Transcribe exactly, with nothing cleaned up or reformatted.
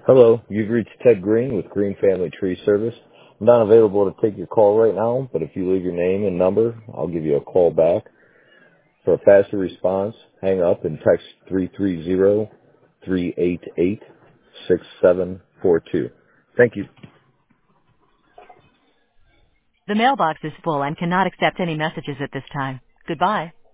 Hello, you've reached Ted Green with Green Family Tree Service. I'm not available to take your call right now, but if you leave your name and number, I'll give you a call back. For a faster response, hang up and text three three zero, three eight eight, six seven four two. Thank you. The mailbox is full and cannot accept any messages at this time. Goodbye.